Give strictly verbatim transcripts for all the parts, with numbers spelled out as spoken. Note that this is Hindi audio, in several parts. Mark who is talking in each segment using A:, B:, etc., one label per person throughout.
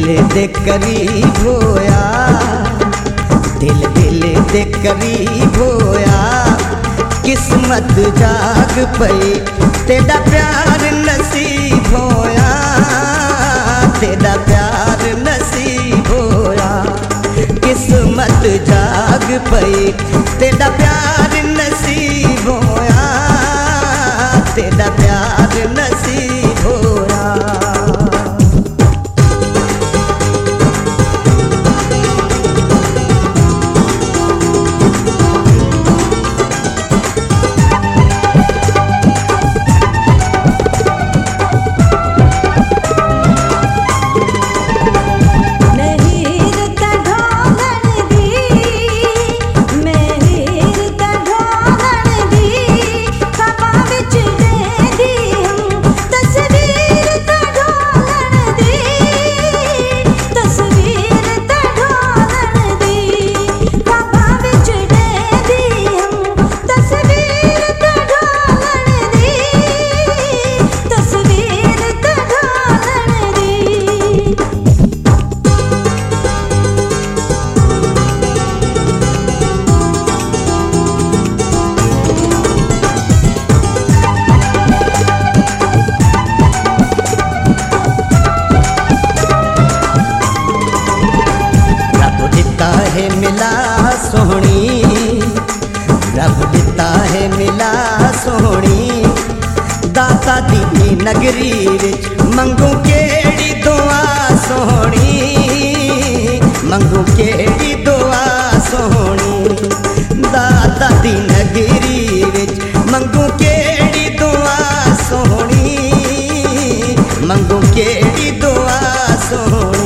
A: दे करीब होया, दिल दिल दे करीब होया, किस्मत जाग पई, तेरा प्यार नसीब होया, तेरा प्यार नसीब होया, किस्मत जाग पई, तेरा प्यार नसीब होया, तेरा प्यार नसीब होया। मिला सोहनी, रब दिता है मिला सोहनी, दाता दी नगरी विच मंगू केड़ी दुआ सोहनी, मंगू केड़ी दुआ सोहनी, दाता दी नगरी विच मंगू केड़ी दुआ सोहनी, मंगू केड़ी दुआ सोहनी।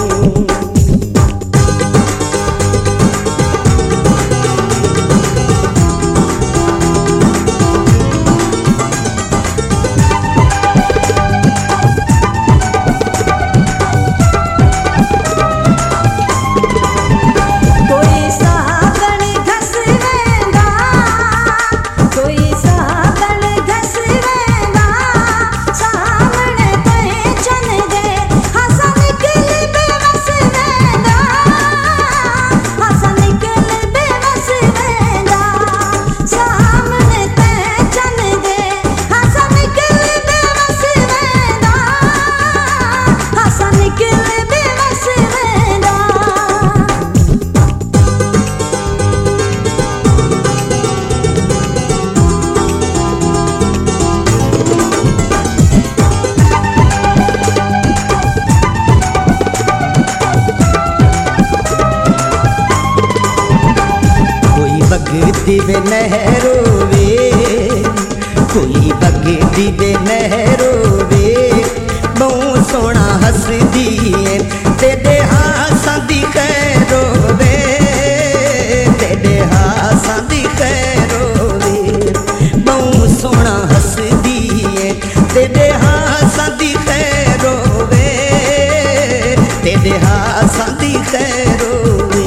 A: बगदी वे नहरो वे, कोई बगदी वे नहरो वे, बहु सोना हसदी है, तेरे हासां दी खैरो वे, तेरे हासां दी खैरो वे, बहु सोना हसदी है, तेरे हासां दी खैरो वे, तेरे हासां दी खैरो वे।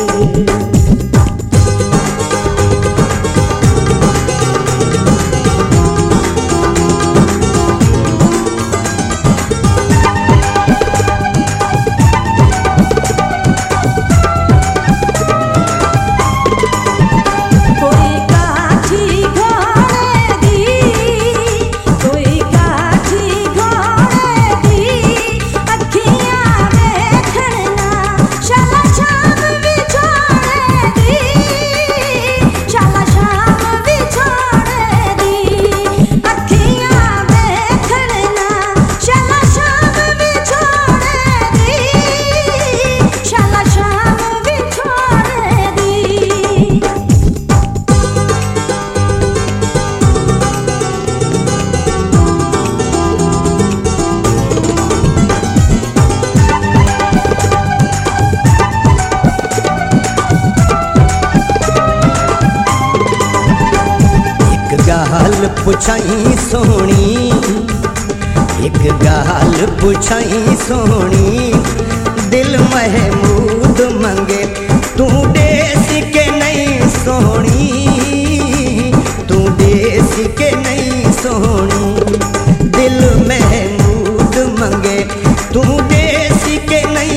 A: गाल पुछाई सोहनी, एक गाल पुछाई सोहनी, दिल महमूद मंगे तू देस के नहीं सोहनी, तू देस के नहीं सोहनी, दिल महमूद मंगे तू देस के नहीं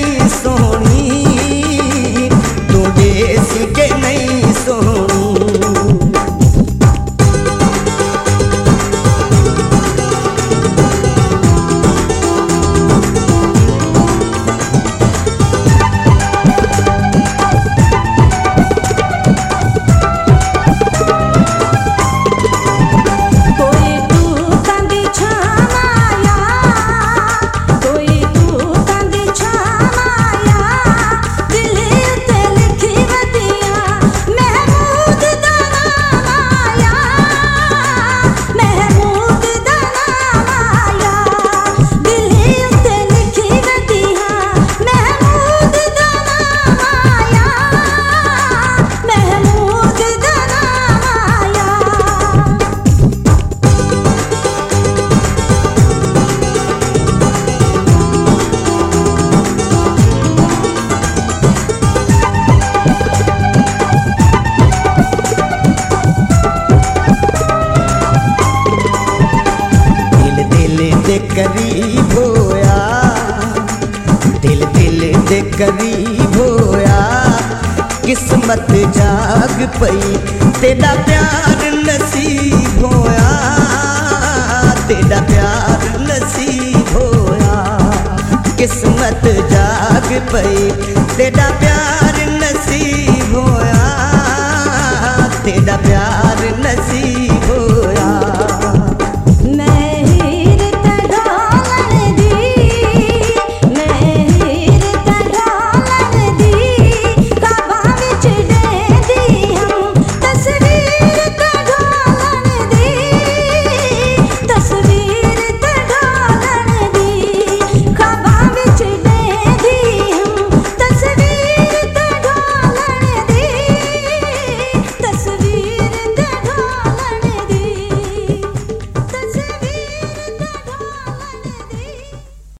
A: होया, दिल दिल दे करीब होया, किस्मत जाग पई, तेरा प्यार नसीब होया, तेरा प्यार नसीब होया, किस्मत जाग पई, तेरा प्यार नसीब होया, तेरा प्यार नसीब